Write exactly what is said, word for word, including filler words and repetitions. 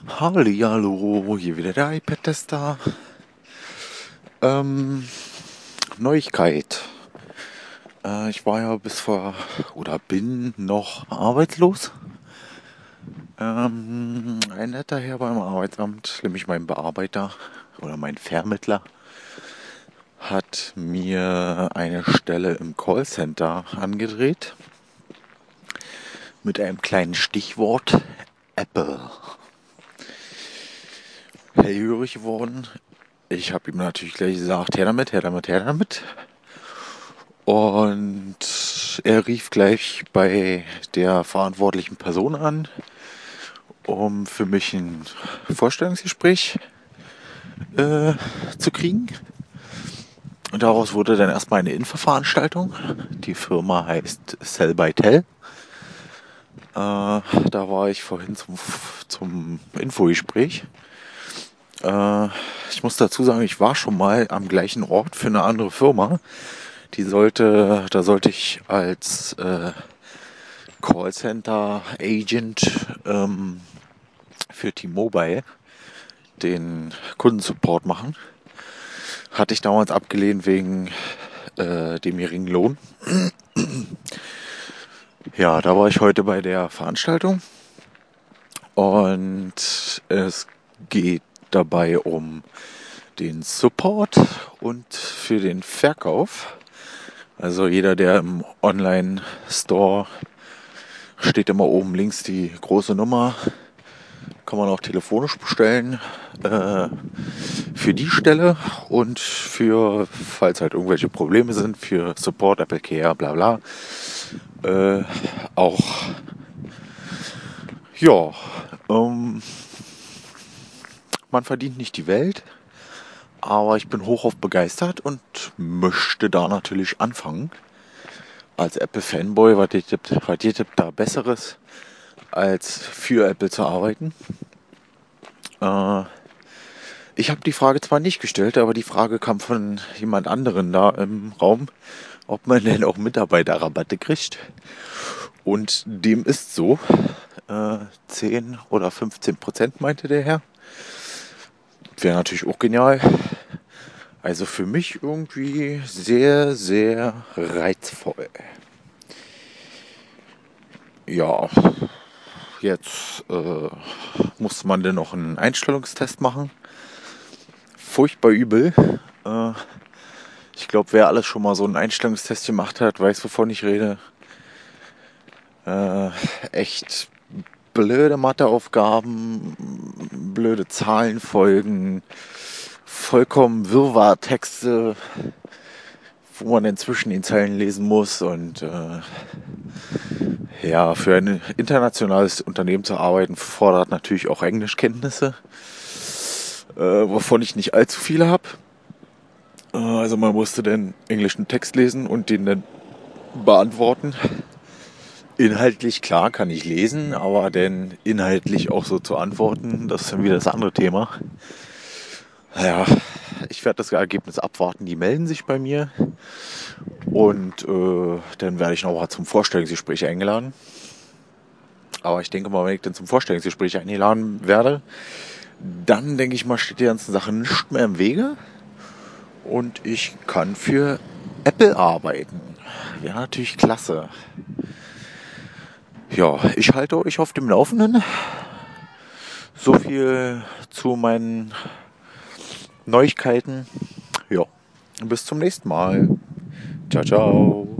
Hallihallo, hier wieder der iPad-Tester. Ähm, Neuigkeit. Äh, ich war ja bis vor, oder bin noch arbeitslos. Ähm, ein netter Herr beim Arbeitsamt, nämlich mein Bearbeiter oder mein Vermittler, hat mir eine Stelle im Callcenter angedreht. Mit einem kleinen Stichwort Apple. Hellhörig geworden. Ich habe ihm natürlich gleich gesagt, her damit, her damit, her damit. Und er rief gleich bei der verantwortlichen Person an, um für mich ein Vorstellungsgespräch äh, zu kriegen. Und daraus wurde dann erstmal eine Infoveranstaltung. Die Firma heißt Sell by Tell. Äh, da war ich vorhin zum, zum Infogespräch. Äh, ich muss dazu sagen, ich war schon mal am gleichen Ort für eine andere Firma. Die sollte, da sollte ich als äh, Callcenter Agent ähm, für T-Mobile den Kundensupport machen. Hatte ich damals abgelehnt wegen äh, dem geringen Lohn. Ja, da war ich heute bei der Veranstaltung und es geht dabei um den Support und für den Verkauf. Also jeder, der im Online-Store steht, immer oben links die große Nummer, kann man auch telefonisch bestellen äh, für die Stelle und für, falls halt irgendwelche Probleme sind, für Support, Apple Care, bla bla. Äh, auch, ja, ähm, man verdient nicht die Welt, aber ich bin hochauf begeistert und möchte da natürlich anfangen. Als Apple-Fanboy, was geht was geht da Besseres, als für Apple zu arbeiten? Äh, ich habe die Frage zwar nicht gestellt, aber die Frage kam von jemand anderen da im Raum, ob man denn auch Mitarbeiterrabatte kriegt. Und dem ist so. Äh, zehn oder fünfzehn Prozent meinte der Herr. Wäre natürlich auch genial. Also für mich irgendwie sehr, sehr reizvoll. Ja, jetzt äh, muss man denn noch einen Einstellungstest machen. Furchtbar übel. Äh, ich glaube, wer alles schon mal so einen Einstellungstest gemacht hat, weiß, wovon ich rede. Äh, echt blöde Matheaufgaben, blöde Zahlenfolgen, vollkommen Wirrwarr-Texte, wo man dann zwischen den Zeilen lesen muss. Und äh, ja, für ein internationales Unternehmen zu arbeiten, fordert natürlich auch Englischkenntnisse, äh, wovon ich nicht allzu viele habe. Äh, also man musste den englischen Text lesen und den dann beantworten. Inhaltlich, klar, kann ich lesen, aber denn inhaltlich auch so zu antworten, das ist dann wieder das andere Thema. Naja, ich werde das Ergebnis abwarten, die melden sich bei mir und äh, dann werde ich noch mal zum Vorstellungsgespräch eingeladen. Aber ich denke mal, wenn ich dann zum Vorstellungsgespräch eingeladen werde, dann denke ich mal, steht die ganze Sache nicht mehr im Wege und ich kann für Apple arbeiten. Wäre natürlich klasse. Ja, ich halte euch auf dem Laufenden. So viel zu meinen Neuigkeiten. Ja, bis zum nächsten Mal. Ciao, ciao.